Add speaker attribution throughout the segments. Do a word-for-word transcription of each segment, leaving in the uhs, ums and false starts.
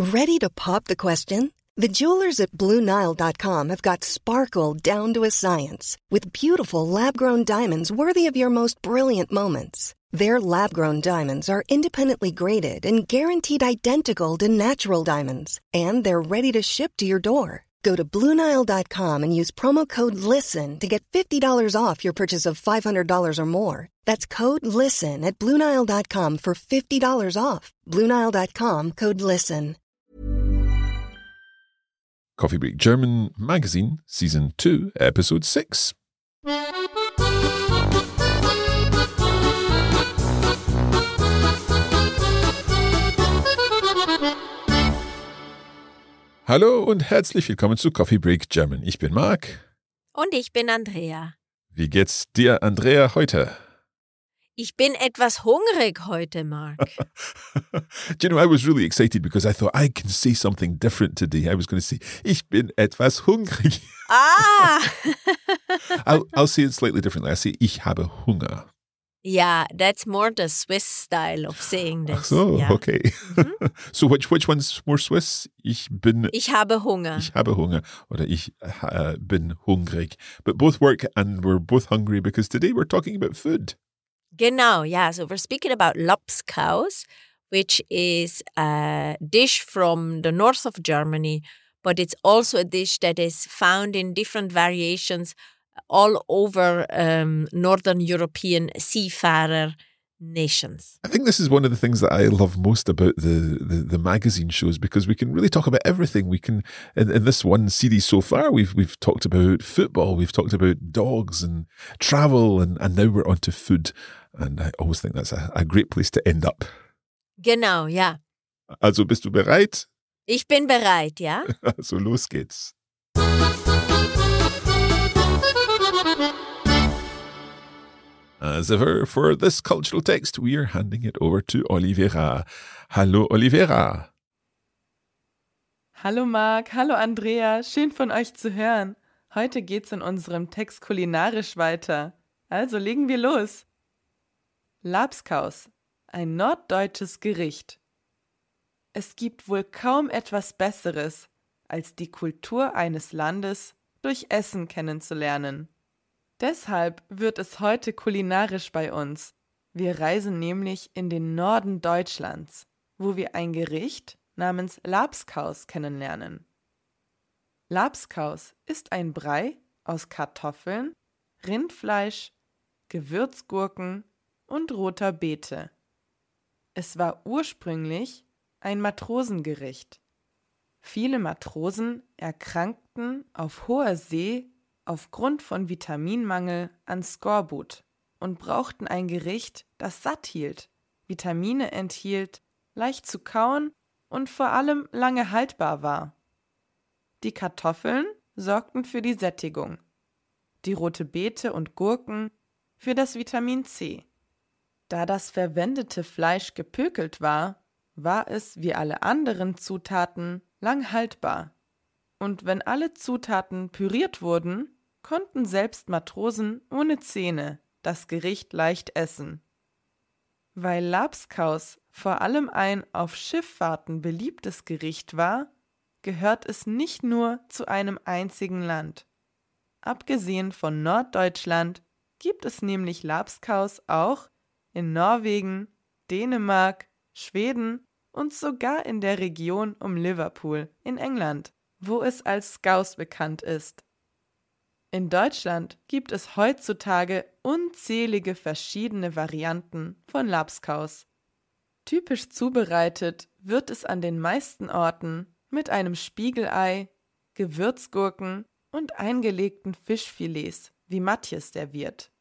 Speaker 1: Ready to pop the question? The jewelers at Blue Nile dot com have got sparkle down to a science with beautiful lab-grown diamonds worthy of your most brilliant moments. Their lab-grown diamonds are independently graded and guaranteed identical to natural diamonds, and they're ready to ship to your door. Go to Blue Nile dot com and use promo code LISTEN to get fifty dollars off your purchase of five hundred dollars or more. That's code LISTEN at Blue Nile dot com for fifty dollars off. Blue Nile dot com, code LISTEN.
Speaker 2: Coffee Break German Magazine, Season two, Episode six. Hallo und herzlich willkommen zu Coffee Break German. Ich bin Marc.
Speaker 3: Und ich bin Andrea.
Speaker 2: Wie geht's dir, Andrea, heute?
Speaker 3: Ich bin etwas hungrig heute, Marc.
Speaker 2: Do you know, I was really excited because I thought I can say something different today. I was going to say, ich bin etwas hungrig.
Speaker 3: Ah!
Speaker 2: I'll, I'll say it slightly differently. I say, ich habe Hunger.
Speaker 3: Yeah, that's more the Swiss style of saying this.
Speaker 2: Ach so,
Speaker 3: yeah.
Speaker 2: okay. Mhm. So which which one's more Swiss? Ich bin...
Speaker 3: Ich habe Hunger.
Speaker 2: Ich habe Hunger oder ich uh, bin hungrig. But both work and we're both hungry because today we're talking about food.
Speaker 3: Genau, yeah. So we're speaking about Lapskaus, which is a dish from the north of Germany, but it's also a dish that is found in different variations all over um, Northern European seafarer nations.
Speaker 2: I think this is one of the things that I love most about the, the, the magazine shows because we can really talk about everything. We can, in, in this one series so far, we've we've talked about football, we've talked about dogs and travel, and, and now we're on to food. And I always think that's a, a great place to end up.
Speaker 3: Genau, ja.
Speaker 2: Also bist du bereit?
Speaker 3: Ich bin bereit, ja.
Speaker 2: Also los geht's. As ever, for this cultural text, we are handing it over to Olivera. Hallo, Olivera.
Speaker 4: Hallo Marc, hallo Andrea, schön von euch zu hören. Heute geht's in unserem Text kulinarisch weiter. Also legen wir los. Lapskaus, ein norddeutsches Gericht. Es gibt wohl kaum etwas Besseres, als die Kultur eines Landes durch Essen kennenzulernen. Deshalb wird es heute kulinarisch bei uns. Wir reisen nämlich in den Norden Deutschlands, wo wir ein Gericht namens Lapskaus kennenlernen. Lapskaus ist ein Brei aus Kartoffeln, Rindfleisch, Gewürzgurken und roter Beete. Es war ursprünglich ein Matrosengericht. Viele Matrosen erkrankten auf hoher See aufgrund von Vitaminmangel an Skorbut und brauchten ein Gericht, das satt hielt, Vitamine enthielt, leicht zu kauen und vor allem lange haltbar war. Die Kartoffeln sorgten für die Sättigung, die rote Beete und Gurken für das Vitamin C. Da das verwendete Fleisch gepökelt war, war es wie alle anderen Zutaten lang haltbar. Und wenn alle Zutaten püriert wurden, konnten selbst Matrosen ohne Zähne das Gericht leicht essen. Weil Lapskaus vor allem ein auf Schifffahrten beliebtes Gericht war, gehört es nicht nur zu einem einzigen Land. Abgesehen von Norddeutschland gibt es nämlich Lapskaus auch in Norwegen, Dänemark, Schweden und sogar in der Region um Liverpool in England, wo es als Scouse bekannt ist. In Deutschland gibt es heutzutage unzählige verschiedene Varianten von Lapskaus. Typisch zubereitet wird es an den meisten Orten mit einem Spiegelei, Gewürzgurken und eingelegten Fischfilets, wie Matjes serviert.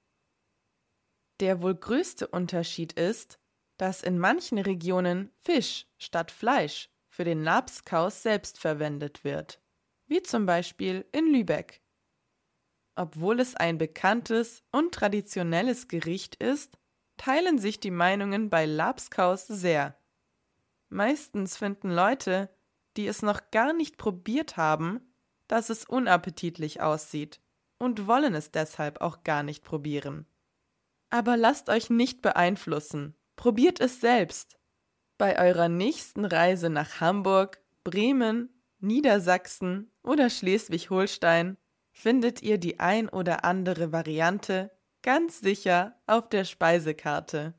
Speaker 4: Der wohl größte Unterschied ist, dass in manchen Regionen Fisch statt Fleisch für den Lapskaus selbst verwendet wird, wie zum Beispiel in Lübeck. Obwohl es ein bekanntes und traditionelles Gericht ist, teilen sich die Meinungen bei Lapskaus sehr. Meistens finden Leute, die es noch gar nicht probiert haben, dass es unappetitlich aussieht und wollen es deshalb auch gar nicht probieren. Aber lasst euch nicht beeinflussen, probiert es selbst. Bei eurer nächsten Reise nach Hamburg, Bremen, Niedersachsen oder Schleswig-Holstein findet ihr die ein oder andere Variante ganz sicher auf der Speisekarte.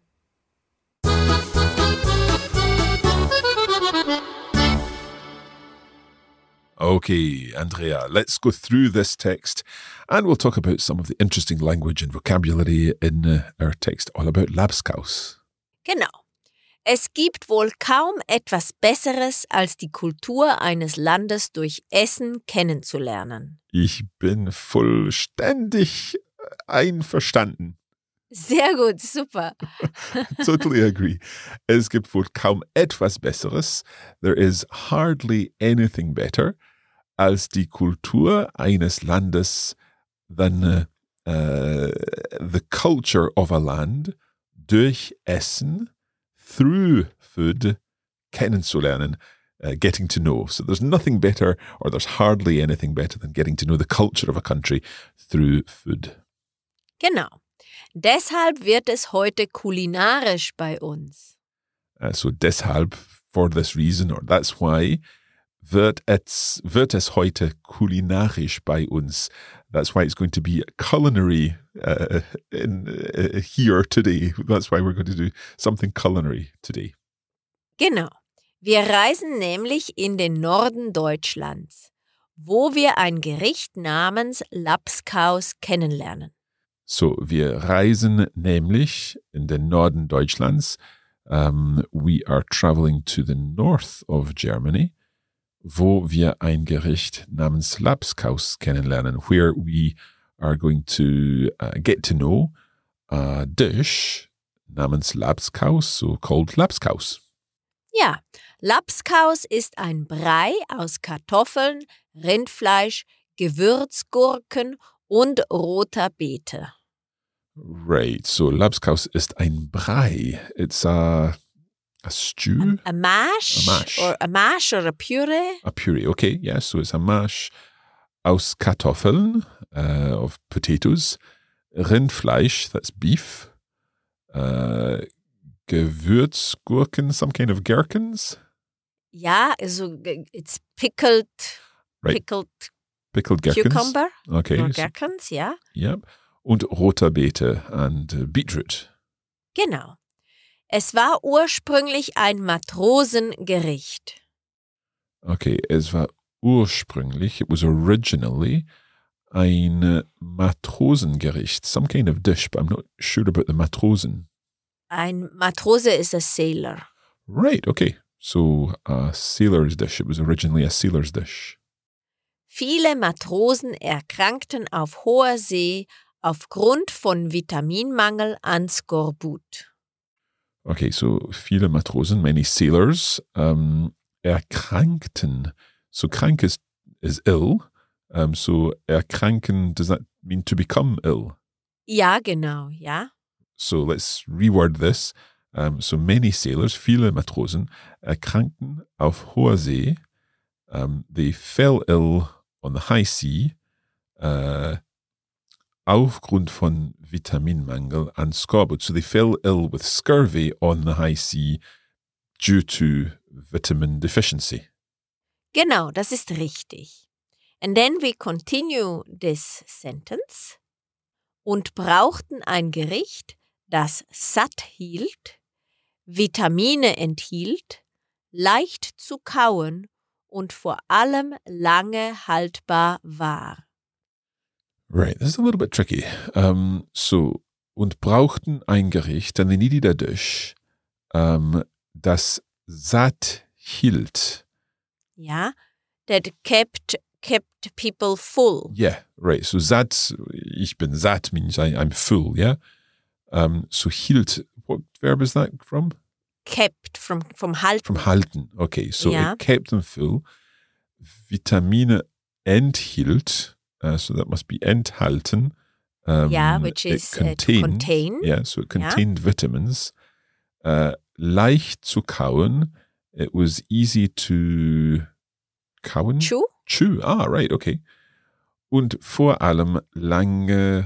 Speaker 2: Okay, Andrea, let's go through this text and we'll talk about some of the interesting language and vocabulary in uh, our text all about Labskaus.
Speaker 3: Genau. Es gibt wohl kaum etwas Besseres, als die Kultur eines Landes durch Essen kennenzulernen.
Speaker 2: Ich bin vollständig einverstanden.
Speaker 3: Sehr gut, super.
Speaker 2: Totally agree. Es gibt wohl kaum etwas Besseres. There is hardly anything better als die Kultur eines Landes than uh, uh, the culture of a land durch Essen, through food, kennenzulernen, uh, getting to know. So there's nothing better, or there's hardly anything better than getting to know the culture of a country through food.
Speaker 3: Genau. Deshalb wird es heute kulinarisch bei uns.
Speaker 2: Uh, so deshalb, for this reason, or that's why, wird es, wird es heute kulinarisch bei uns. That's why it's going to be culinary uh, in, uh, here today. That's why we're going to do something culinary today.
Speaker 3: Genau. Wir reisen nämlich in den Norden Deutschlands, wo wir ein Gericht namens Labskaus kennenlernen.
Speaker 2: So, wir reisen nämlich in den Norden Deutschlands. Um, we are traveling to the north of Germany, wo wir ein Gericht namens Labskaus kennenlernen, where we are going to uh, get to know a dish namens Labskaus, so called Labskaus.
Speaker 3: Ja, Labskaus ist ein Brei aus Kartoffeln, Rindfleisch, Gewürzgurken und roter Beete.
Speaker 2: Right, so Labskaus ist ein Brei. It's a, a stew?
Speaker 3: A, a mash?
Speaker 2: A mash.
Speaker 3: Or a mash or a puree?
Speaker 2: A puree, okay, yes. So it's a mash aus Kartoffeln, uh, of potatoes, Rindfleisch, that's beef, uh, Gewürzgurken, some kind of gherkins.
Speaker 3: Ja, also it's pickled,
Speaker 2: Right.
Speaker 3: pickled
Speaker 2: Pickled gherkins.
Speaker 3: cucumber
Speaker 2: Okay.
Speaker 3: or
Speaker 2: so-
Speaker 3: gherkins, ja.
Speaker 2: Yep. Und roter Beete and uh, beetroot.
Speaker 3: Genau. Es war ursprünglich ein Matrosengericht.
Speaker 2: Okay, es war ursprünglich, it was originally ein uh, Matrosengericht, some kind of dish, but I'm not sure about the Matrosen.
Speaker 3: Ein Matrose is a sailor.
Speaker 2: Right, okay. So a sailor's dish, it was originally a sailor's dish.
Speaker 3: Viele Matrosen erkrankten auf hoher See aufgrund von Vitaminmangel an Skorbut.
Speaker 2: Okay, so viele Matrosen, many sailors, um, erkrankten. So krank is, is ill. Um, so erkranken, does that mean to become ill?
Speaker 3: Ja, genau, ja.
Speaker 2: So let's reword this. Um, so many sailors, viele Matrosen, erkrankten auf hoher See. Um, they fell ill on the high sea uh, aufgrund von Vitaminmangel an Skorbut. So they fell ill with scurvy on the high sea due to vitamin deficiency.
Speaker 3: Genau, das ist richtig. And then we continue this sentence. Und brauchten ein Gericht, das satt hielt, Vitamine enthielt, leicht zu kauen und vor allem lange haltbar war.
Speaker 2: Right, this is a little bit tricky. Um, so, und brauchten ein Gericht, and they needed a dish, um, das satt hielt.
Speaker 3: Ja, that kept kept people full.
Speaker 2: Yeah, right. So satt, ich bin satt means I, I'm full, yeah? Um, so hielt, what verb is that from?
Speaker 3: Kept from from halten.
Speaker 2: From halten. Okay, so
Speaker 3: Ja.
Speaker 2: it kept them full. Vitamine enthielt, uh, so that must be enthalten. Um,
Speaker 3: Ja, which
Speaker 2: it
Speaker 3: is uh, to contain.
Speaker 2: Yeah, so it contained vitamins. Uh, leicht zu kauen. It was easy to kauen.
Speaker 3: Chew?
Speaker 2: Chew. Ah, right, okay. Und vor allem lange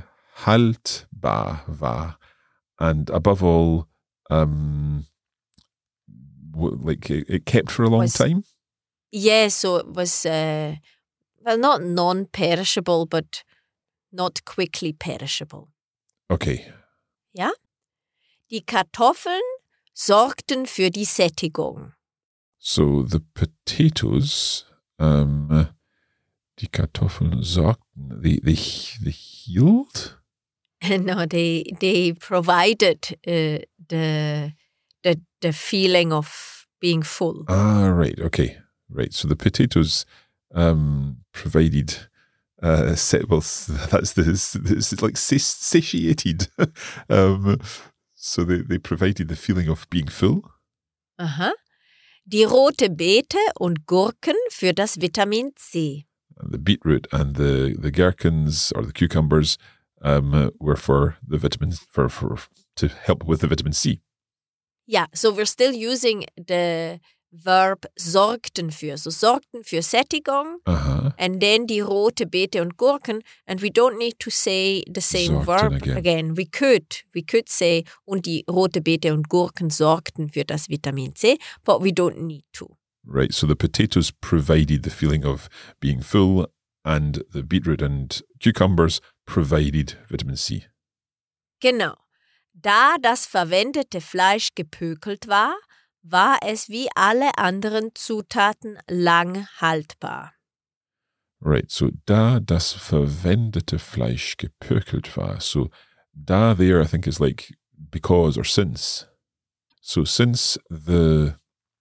Speaker 2: haltbar war. And above all, um, w- like it, it kept for a long
Speaker 3: Was-
Speaker 2: time.
Speaker 3: Yeah, so it was, uh, well, not non-perishable, but not quickly perishable.
Speaker 2: Okay.
Speaker 3: Ja? Die Kartoffeln sorgten für die Sättigung.
Speaker 2: So the potatoes, um, die Kartoffeln sorgten, they, they, they healed?
Speaker 3: No, they they provided uh, the the the feeling of being full.
Speaker 2: Ah, right. Okay. Right. So the potatoes um, provided, uh, well, that's the, it's like satiated. um, so they, they provided the feeling of being full.
Speaker 3: Aha. Die rote Beete und Gurken für das Vitamin C.
Speaker 2: And the beetroot and the, the gherkins or the cucumbers um, were for the vitamins, for, for to help with the vitamin C.
Speaker 3: Yeah, so we're still using the verb sorgten für. So sorgten für Sättigung,
Speaker 2: uh-huh.
Speaker 3: and then die rote Beete und Gurken, and we don't need to say the same
Speaker 2: Sorgten
Speaker 3: verb
Speaker 2: again.
Speaker 3: again. We could, we could say, und die rote Beete und Gurken sorgten für das Vitamin C, but we don't need to.
Speaker 2: Right, so the potatoes provided the feeling of being full, and the beetroot and cucumbers provided vitamin C.
Speaker 3: Genau. Da das verwendete Fleisch gepökelt war, war es wie alle anderen Zutaten lang haltbar.
Speaker 2: Right, so da das verwendete Fleisch gepökelt war. So da there I think is like because or since. So since the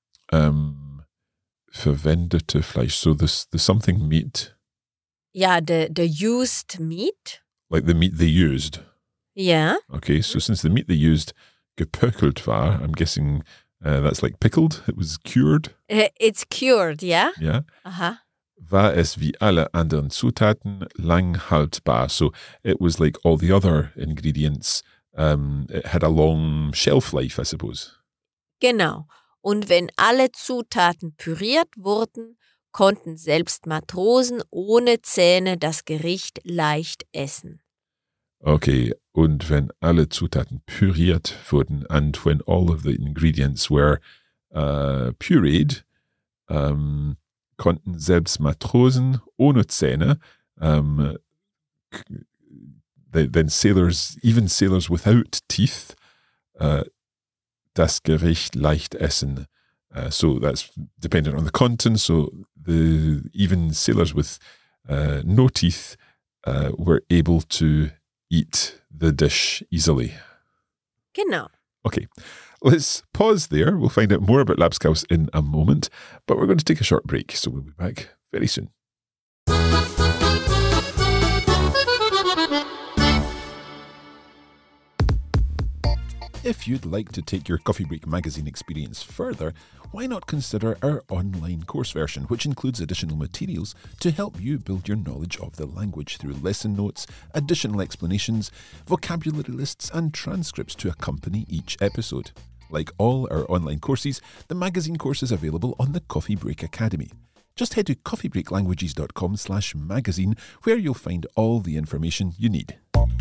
Speaker 2: um, verwendete Fleisch, so this the something meat.
Speaker 3: Ja, the, the used meat.
Speaker 2: Like the meat they used.
Speaker 3: Yeah.
Speaker 2: Okay, so since the meat they used gepökelt war, I'm guessing uh, that's like pickled. It was cured.
Speaker 3: It's cured, yeah?
Speaker 2: Yeah.
Speaker 3: Aha.
Speaker 2: War es wie alle anderen Zutaten lang haltbar. So it was like all the other ingredients. Um, it had a long shelf life, I suppose.
Speaker 3: Genau. Und wenn alle Zutaten püriert wurden, konnten selbst Matrosen ohne Zähne das Gericht leicht essen.
Speaker 2: Okay, und wenn alle Zutaten püriert wurden, and when all of the ingredients were uh, pureed, um, konnten selbst Matrosen ohne Zähne, um, then sailors, even sailors without teeth, uh, das Gericht leicht essen. Uh, so that's dependent on the content. So the even sailors with uh, no teeth uh, were able to eat the dish easily.
Speaker 3: Genau.
Speaker 2: Okay, let's pause there. We'll find out more about Labskaus in a moment, but we're going to take a short break, so we'll be back very soon. If you'd like to take your Coffee Break magazine experience further, why not consider our online course version, which includes additional materials to help you build your knowledge of the language through lesson notes, additional explanations, vocabulary lists, and transcripts to accompany each episode. Like all our online courses, the magazine course is available on the Coffee Break Academy. Just head to coffeebreaklanguages.com slash magazine, where you'll find all the information you need.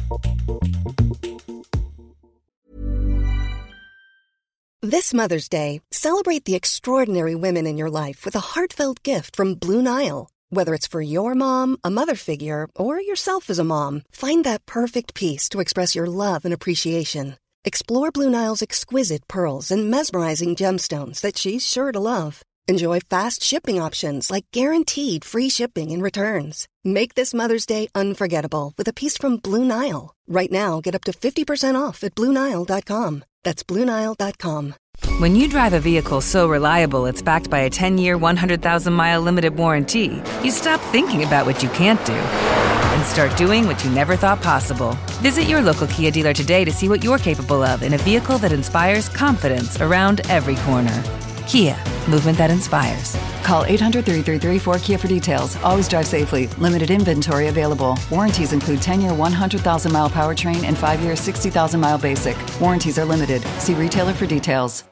Speaker 1: This Mother's Day, celebrate the extraordinary women in your life with a heartfelt gift from Blue Nile. Whether it's for your mom, a mother figure, or yourself as a mom, find that perfect piece to express your love and appreciation. Explore Blue Nile's exquisite pearls and mesmerizing gemstones that she's sure to love. Enjoy fast shipping options like guaranteed free shipping and returns. Make this Mother's Day unforgettable with a piece from Blue Nile. Right now, get up to fifty percent off at Blue Nile dot com. That's Blue Nile dot com.
Speaker 5: When you drive a vehicle so reliable it's backed by a ten-year, one hundred thousand mile limited warranty, you stop thinking about what you can't do and start doing what you never thought possible. Visit your local Kia dealer today to see what you're capable of in a vehicle that inspires confidence around every corner. Kia, movement that inspires.
Speaker 6: Call eight hundred, three three three, four K I A for details. Always drive safely. Limited inventory available. Warranties include ten-year, one hundred thousand mile powertrain and five-year, sixty thousand mile basic. Warranties are limited. See retailer for details.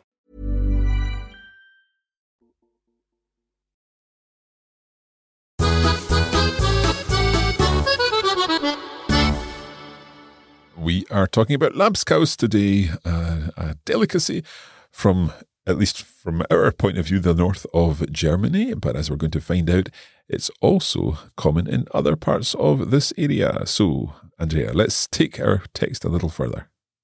Speaker 2: We are talking about Labskaus today, uh, a delicacy from at least from our point of view, the north of Germany. But as we're going to find out, it's also common in other parts of this area. So, Andrea, let's take our text a little further.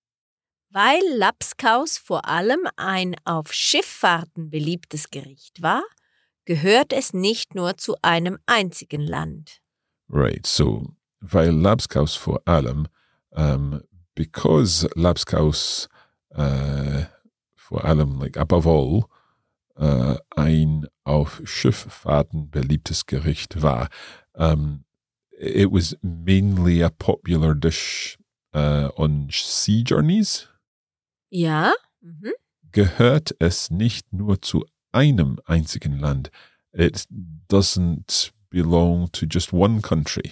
Speaker 3: Weil Labskaus vor allem ein auf Schifffahrten beliebtes Gericht war, gehört es nicht nur zu einem einzigen Land.
Speaker 2: Right, so, weil Labskaus vor allem, um, because Labskaus uh, vor allem, like above all, uh, ein auf Schifffahrten beliebtes Gericht war. Um, it was mainly a popular dish uh, on sea journeys.
Speaker 3: Ja. Mhm.
Speaker 2: Gehört es nicht nur zu einem einzigen Land. It doesn't belong to just one country.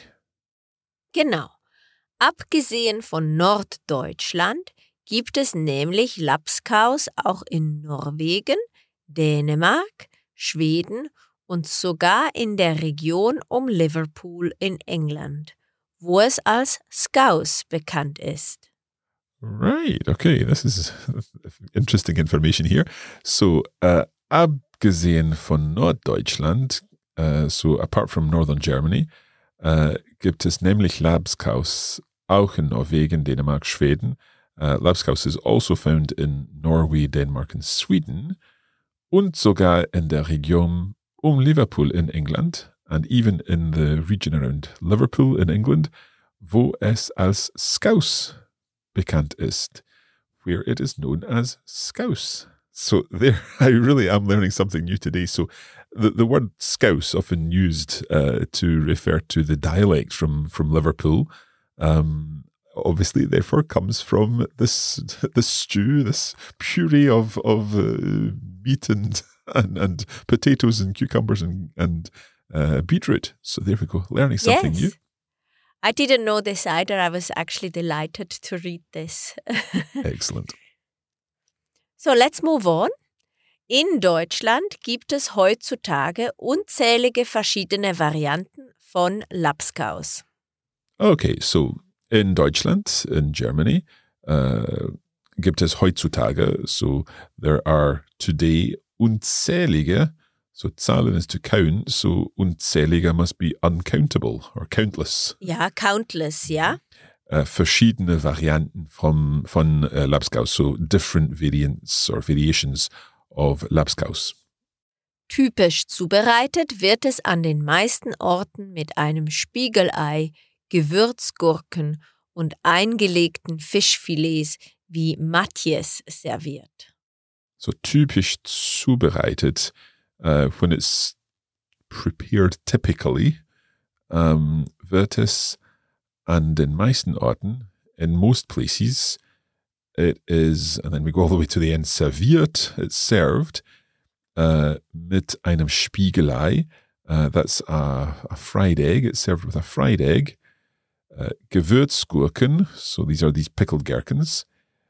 Speaker 3: Genau. Abgesehen von Norddeutschland gibt es nämlich Labskaus auch in Norwegen, Dänemark, Schweden und sogar in der Region um Liverpool in England, wo es als Scouse bekannt ist.
Speaker 2: Right, okay, this is interesting information here. So, uh, abgesehen von Norddeutschland, uh, so apart from northern Germany, uh, gibt es nämlich Labskaus auch in Norwegen, Dänemark, Schweden. Uh, Labskaus is also found in Norway, Denmark and Sweden und sogar in der Region um Liverpool in England and even in the region around Liverpool in England, wo es als Scouse bekannt ist, where it is known as Scouse. So there, I really am learning something new today. So the, the word Scouse, often used uh, to refer to the dialect from, from Liverpool, um, obviously therefore comes from this this stew, this puree of, of uh, meat and, and, and potatoes and cucumbers and, and uh, beetroot. So there we go, learning something
Speaker 3: Yes.
Speaker 2: new.
Speaker 3: I didn't know this either. I was actually delighted to read this.
Speaker 2: Excellent.
Speaker 3: So, let's move on. In Deutschland gibt es heutzutage unzählige verschiedene Varianten von Labskaus.
Speaker 2: Okay, so in Deutschland, in Germany, uh, gibt es heutzutage, so there are today unzählige, so Zahlen is to count, so unzählige must be uncountable or countless.
Speaker 3: Ja, countless, ja.
Speaker 2: Uh, verschiedene Varianten von, von uh, Labskaus, so different variants or variations of Labskaus.
Speaker 3: Typisch zubereitet wird es an den meisten Orten mit einem Spiegelei, Gewürzgurken und eingelegten Fischfilets wie Matjes serviert.
Speaker 2: So typisch zubereitet, uh, when it's prepared typically, um, wird es an den meisten Orten, in most places, it is, and then we go all the way to the end, serviert, it's served, uh, mit einem Spiegelei, uh, that's a, a fried egg, it's served with a fried egg, uh, Gewürzgurken, so these are these pickled gherkins,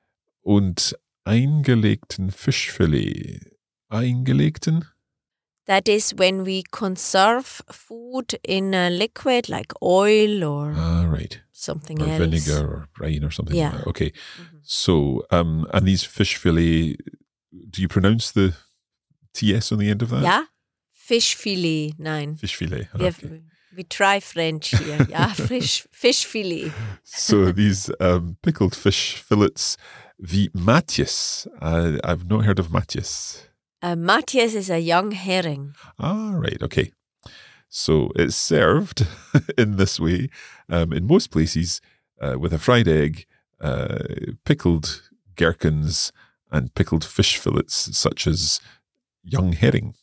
Speaker 2: und eingelegten Fischfilet. Eingelegten?
Speaker 3: That is when we conserve food in a liquid like oil or
Speaker 2: Ah, right.
Speaker 3: something
Speaker 2: Or
Speaker 3: else.
Speaker 2: vinegar or brine or something
Speaker 3: Yeah.
Speaker 2: like that. Okay. So, um, and these fish fillet, do you pronounce the T S on the end of that?
Speaker 3: Ja, Fischfilet, nein.
Speaker 2: Fish fillet.
Speaker 3: Wir,
Speaker 2: Okay.
Speaker 3: we try French here. Ja, Fisch, Fischfilet.
Speaker 2: So these um, pickled fish fillets, wie Matjes. I, I've not heard of Matjes.
Speaker 3: Uh, Matjes is a young herring.
Speaker 2: Ah, right. Okay. So it's served in this way um, in most places uh, with a fried egg, uh, pickled gherkins, and pickled fish fillets such as young herring.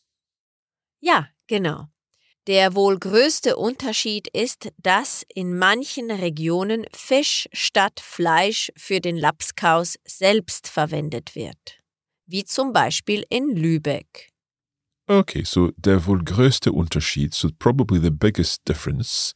Speaker 3: Ja, genau. Der wohl größte Unterschied ist, dass in manchen Regionen Fisch statt Fleisch für den Labskaus selbst verwendet wird. Wie zum Beispiel in Lübeck.
Speaker 2: Okay, so der wohl größte Unterschied, so probably the biggest difference,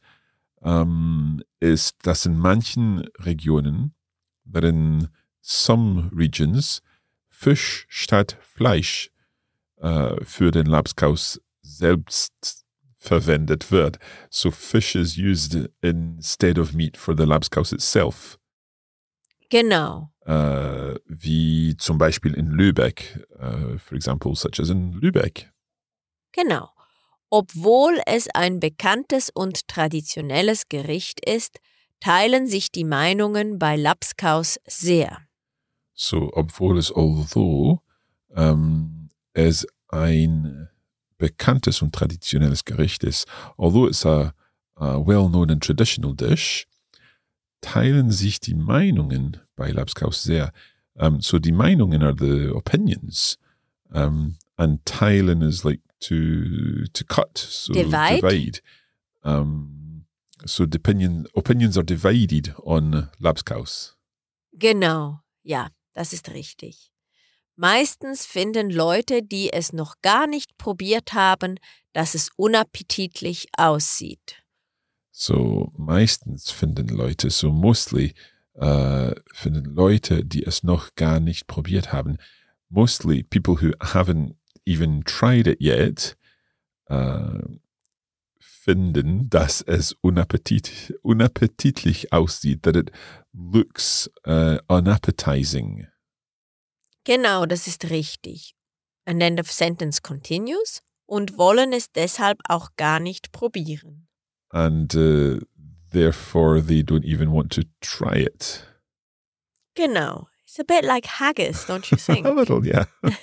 Speaker 2: um, ist, dass in manchen Regionen, that in some regions, Fisch statt Fleisch uh, für den Labskaus selbst verwendet wird. So fish is used instead of meat for the Labskaus itself.
Speaker 3: Genau.
Speaker 2: äh, wie zum Beispiel in Lübeck, uh, for example, such as in Lübeck.
Speaker 3: Genau. Obwohl es ein bekanntes und traditionelles Gericht ist, teilen sich die Meinungen bei Lapskaus sehr.
Speaker 2: So, obwohl es, although, um, es ein bekanntes und traditionelles Gericht ist, although it's a, a well-known and traditional dish, teilen sich die Meinungen bei Lapskaus sehr. Um, so die Meinungen are the opinions, um, and teilen is like to to cut, so
Speaker 3: Divide.
Speaker 2: divide. Um, so the opinion, opinions are divided on Lapskaus.
Speaker 3: Genau, ja, das ist richtig. Meistens finden Leute, die es noch gar nicht probiert haben, dass es unappetitlich aussieht.
Speaker 2: So meistens finden Leute, so mostly uh, finden Leute, die es noch gar nicht probiert haben, mostly people who haven't even tried it yet, uh, finden, dass es unappetit, unappetitlich aussieht, that it looks uh, unappetizing.
Speaker 3: Genau, das ist richtig. And then the sentence continues und wollen es deshalb auch gar nicht probieren.
Speaker 2: And uh, therefore they don't even want to try it.
Speaker 3: Genau. It's a bit like haggis, don't you think?
Speaker 2: A little, yeah.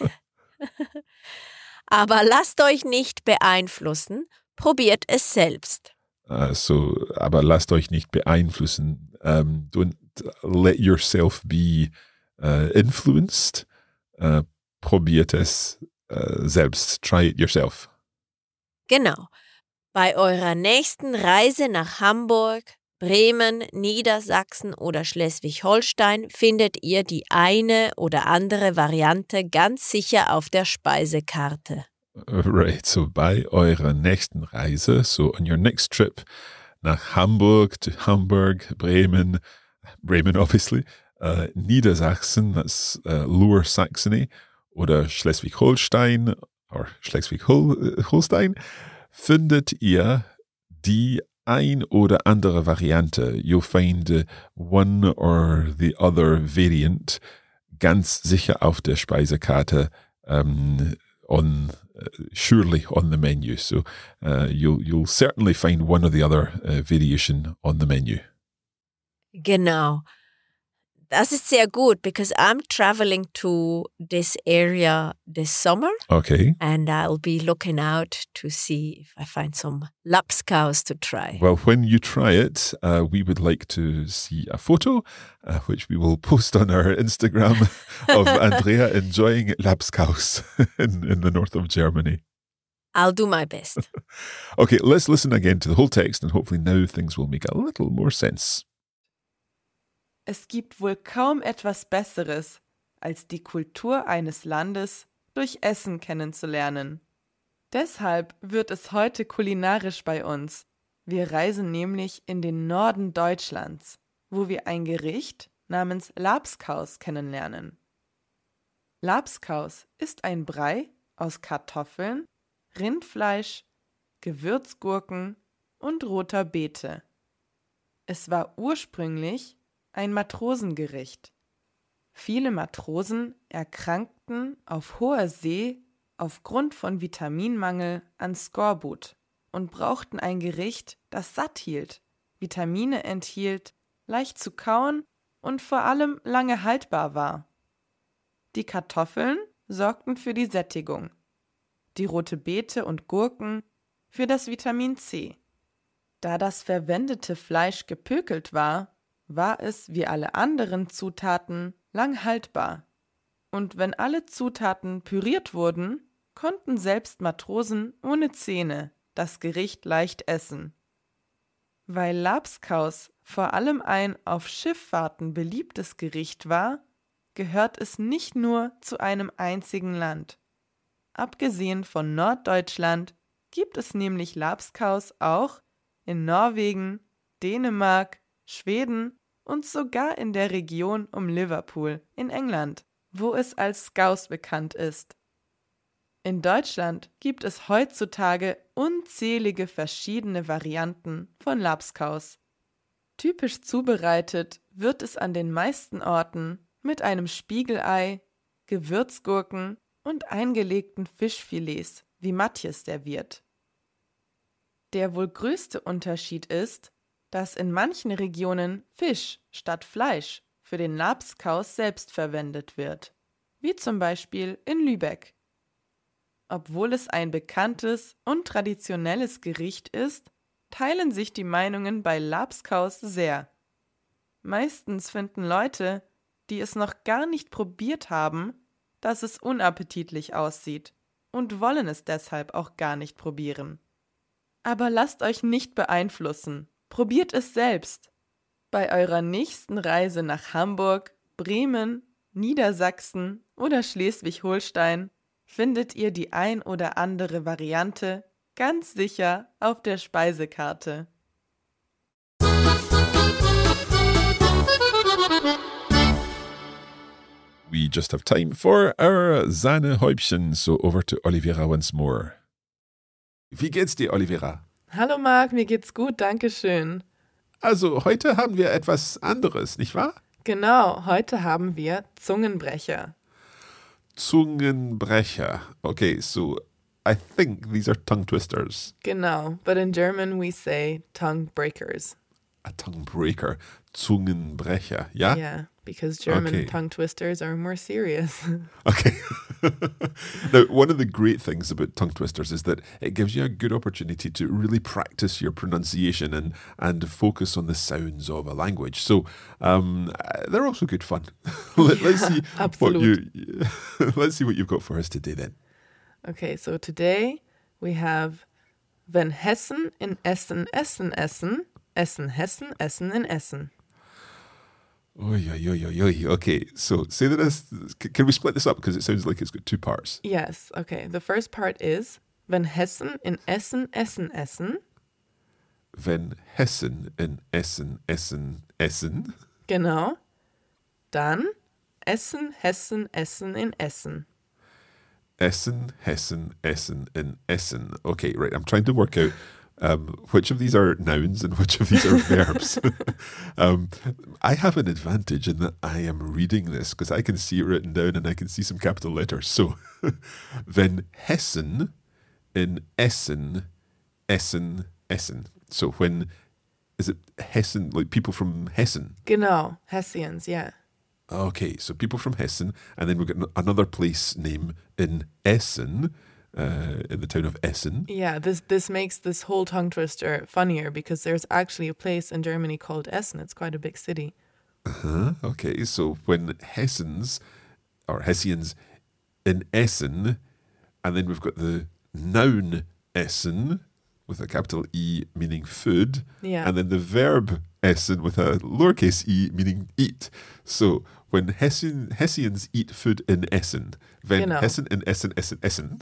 Speaker 3: Aber lasst euch nicht beeinflussen, probiert es selbst.
Speaker 2: Uh, so, aber lasst euch nicht beeinflussen. Um, don't let yourself be uh, influenced. Uh, probiert es uh, selbst. Try it yourself.
Speaker 3: Genau. Bei eurer nächsten Reise nach Hamburg, Bremen, Niedersachsen oder Schleswig-Holstein findet ihr die eine oder andere Variante ganz sicher auf der Speisekarte.
Speaker 2: Right, so bei eurer nächsten Reise, so on your next trip nach Hamburg, to Hamburg, Bremen, Bremen obviously, uh, Niedersachsen, that's uh, Lower Saxony, oder Schleswig-Holstein, or Schleswig-Holstein, findet ihr die ein oder andere Variante. You'll find uh, one or the other variant ganz sicher auf der Speisekarte um, on uh, surely on the menu. So uh, you'll you'll certainly find one or the other uh, variation on the menu.
Speaker 3: Genau. Das ist sehr gut, because I'm traveling to this area this summer.
Speaker 2: Okay.
Speaker 3: And I'll be looking out to see if I find some Lapskaus to try.
Speaker 2: Well, when you try it, uh, we would like to see a photo, uh, which we will post on our Instagram of Andrea enjoying Lapskaus in, in the north of Germany.
Speaker 3: I'll do my best.
Speaker 2: Okay, let's listen again to the whole text and hopefully now things will make a little more sense.
Speaker 4: Es gibt wohl kaum etwas Besseres, als die Kultur eines Landes durch Essen kennenzulernen. Deshalb wird es heute kulinarisch bei uns. Wir reisen nämlich in den Norden Deutschlands, wo wir ein Gericht namens Lapskaus kennenlernen. Lapskaus ist ein Brei aus Kartoffeln, Rindfleisch, Gewürzgurken und roter Beete. Es war ursprünglich ein Matrosengericht. Viele Matrosen erkrankten auf hoher See aufgrund von Vitaminmangel an Skorbut und brauchten ein Gericht, das satt hielt, Vitamine enthielt, leicht zu kauen und vor allem lange haltbar war. Die Kartoffeln sorgten für die Sättigung, die rote Beete und Gurken für das Vitamin C. Da das verwendete Fleisch gepökelt war, war es wie alle anderen Zutaten lang haltbar. Und wenn alle Zutaten püriert wurden, konnten selbst Matrosen ohne Zähne das Gericht leicht essen. Weil Lapskaus vor allem ein auf Schifffahrten beliebtes Gericht war, gehört es nicht nur zu einem einzigen Land. Abgesehen von Norddeutschland gibt es nämlich Lapskaus auch in Norwegen, Dänemark, Schweden und sogar in der Region um Liverpool in England, wo es als Scouse bekannt ist. In Deutschland gibt es heutzutage unzählige verschiedene Varianten von Lapskaus. Typisch zubereitet wird es an den meisten Orten mit einem Spiegelei, Gewürzgurken und eingelegten Fischfilets, wie Matthias serviert. Der wohl größte Unterschied ist, dass in manchen Regionen Fisch statt Fleisch für den Labskaus selbst verwendet wird, wie zum Beispiel in Lübeck. Obwohl es ein bekanntes und traditionelles Gericht ist, teilen sich die Meinungen bei Labskaus sehr. Meistens finden Leute, die es noch gar nicht probiert haben, dass es unappetitlich aussieht und wollen es deshalb auch gar nicht probieren. Aber lasst euch nicht beeinflussen, probiert es selbst. Bei eurer nächsten Reise nach Hamburg, Bremen, Niedersachsen oder Schleswig-Holstein findet ihr die ein oder andere Variante ganz sicher auf der Speisekarte.
Speaker 2: We just have time for our Sahnehäubchen, so over to Oliveira once more. Wie geht's dir, Oliveira?
Speaker 4: Hallo Marc, mir geht's gut, danke schön.
Speaker 2: Also, heute haben wir etwas anderes, nicht wahr?
Speaker 4: Genau, heute haben wir Zungenbrecher.
Speaker 2: Zungenbrecher. Okay, so I think these are tongue twisters.
Speaker 4: Genau, but in German we say tongue breakers.
Speaker 2: A tongue breaker. Zungenbrecher, yeah?
Speaker 4: Yeah, because German
Speaker 2: Okay.
Speaker 4: tongue twisters are more serious.
Speaker 2: Okay. Now, one of the great things about tongue twisters is that it gives you a good opportunity to really practice your pronunciation and, and focus on the sounds of a language. So um, uh, they're also good fun. Let, let's see what you let's see what you've got for us today then.
Speaker 4: Okay, so today we have wenn Hessen in Essen Essen essen, Essen Hessen Essen in Essen.
Speaker 2: Oy, oy, oy, oy, oy. Okay, so say that as, c- can we split this up because it sounds like it's got two parts.
Speaker 4: Yes, okay. The first part is wenn Hessen in Essen Essen essen.
Speaker 2: Wenn Hessen in Essen Essen Essen.
Speaker 4: Genau. Dann Essen Hessen Essen in Essen.
Speaker 2: Essen, Hessen, Essen, in Essen. Okay, right. I'm trying to work out um, which of these are nouns and which of these are verbs. um, I have an advantage in that I am reading this because I can see it written down and I can see some capital letters. So, wenn Hessen in Essen, Essen, Essen. So when, is it Hessen, like people from Hessen?
Speaker 4: Genau, Hessians, yeah.
Speaker 2: Okay, so people from Hessen, and then we've got an- another place name in Essen, uh, in the town of Essen.
Speaker 4: Yeah, this this makes this whole tongue twister funnier because there's actually a place in Germany called Essen. It's quite a big city.
Speaker 2: Uh-huh. Okay, so when Hessens, or Hessians in Essen, and then we've got the noun Essen, with a capital E meaning food,
Speaker 4: Yeah.
Speaker 2: and then the verb Essen with a lowercase e meaning eat. So when Hessen, Hessians eat food in Essen, wenn
Speaker 4: Genau.
Speaker 2: Hessen in Essen, Essen, Essen.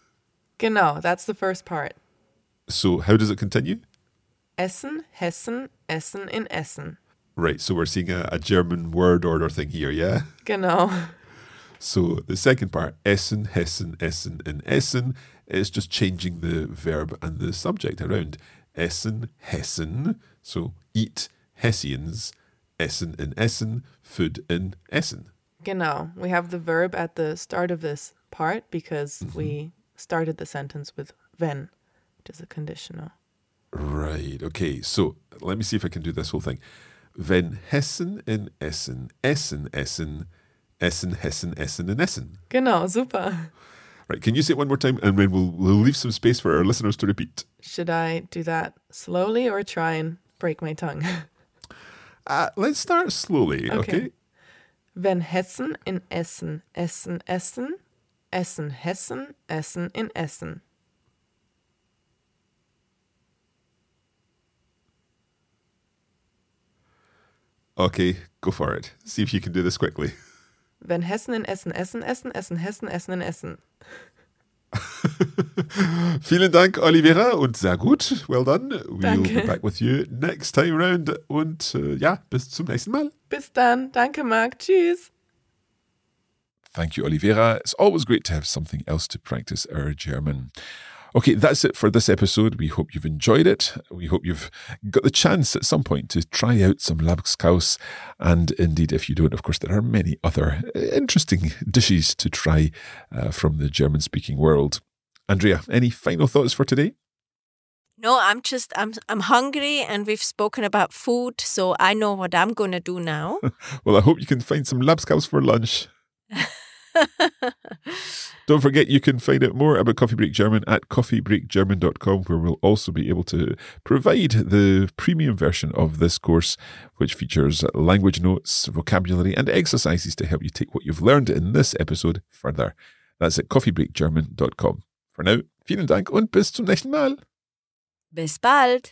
Speaker 4: Genau, that's the first part.
Speaker 2: So how does it continue?
Speaker 4: Essen, Hessen, Essen in Essen.
Speaker 2: Right, so we're seeing a, a German word order thing here, yeah?
Speaker 4: Genau.
Speaker 2: So the second part, Essen, Hessen, Essen, in Essen, is just changing the verb and the subject around. Essen, Hessen, so eat, Hessians, Essen in Essen, food in Essen.
Speaker 4: Genau. We have the verb at the start of this part because we started the sentence with wenn, which is a conditional.
Speaker 2: Right, okay, so let me see if I can do this whole thing. Wenn Hessen in Essen, Essen, Essen, Essen, Hessen, Essen in Essen.
Speaker 4: Genau, super.
Speaker 2: Right, can you say it one more time and then we'll, we'll leave some space for our listeners to repeat.
Speaker 4: Should I do that slowly or try and break my tongue?
Speaker 2: Uh, let's start slowly, okay?
Speaker 4: Okay. Wenn Hessen in Essen, Essen, Essen, Essen, Hessen, Essen in Essen.
Speaker 2: Okay, go for it. See if you can do this quickly.
Speaker 4: Wenn Hessen in Essen, Essen, Essen, Essen, Hessen, Essen in Essen.
Speaker 2: Vielen Dank, Oliveira, und sehr gut. Well done. We'll
Speaker 4: Danke.
Speaker 2: be back with you next time round. Und äh, ja, bis zum nächsten Mal.
Speaker 4: Bis dann. Danke, Marc. Tschüss.
Speaker 2: Thank you, Oliveira. It's always great to have something else to practice our German. Okay, that's it for this episode. We hope you've enjoyed it. We hope you've got the chance at some point to try out some Labskaus. And indeed, if you don't, of course, there are many other interesting dishes to try uh, from the German-speaking world. Andrea, any final thoughts for today?
Speaker 3: No, I'm just, I'm I'm hungry and we've spoken about food, so I know what I'm going to do now.
Speaker 2: Well, I hope you can find some Labskaus for lunch. Don't forget, you can find out more about Coffee Break German at coffee break german dot com, where we'll also be able to provide the premium version of this course, which features language notes, vocabulary, and exercises to help you take what you've learned in this episode further. That's at coffee break german dot com. For now, vielen Dank und bis zum nächsten Mal.
Speaker 3: Bis bald.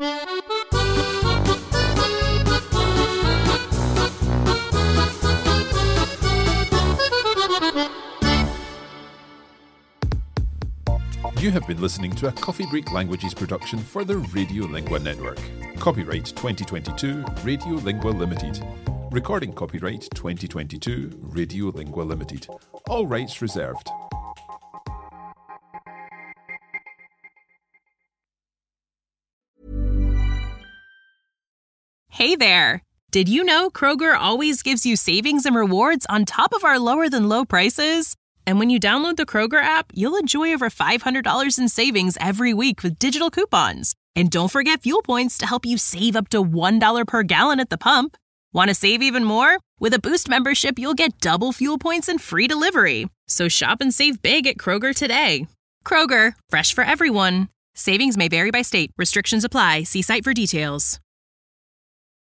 Speaker 2: You have been listening to a Coffee Break Languages production for the Radiolingua Network. Copyright twenty twenty-two, Radiolingua Limited. Recording copyright twenty twenty-two, Radiolingua Limited. All rights reserved.
Speaker 7: Hey there! Did you know Kroger always gives you savings and rewards on top of our lower-than-low prices? And when you download the Kroger app, you'll enjoy over five hundred dollars in savings every week with digital coupons. And don't forget fuel points to help you save up to one dollar per gallon at the pump. Want to save even more? With a Boost membership, you'll get double fuel points and free delivery. So shop and save big at Kroger today. Kroger, fresh for everyone. Savings may vary by state. Restrictions apply. See site for details.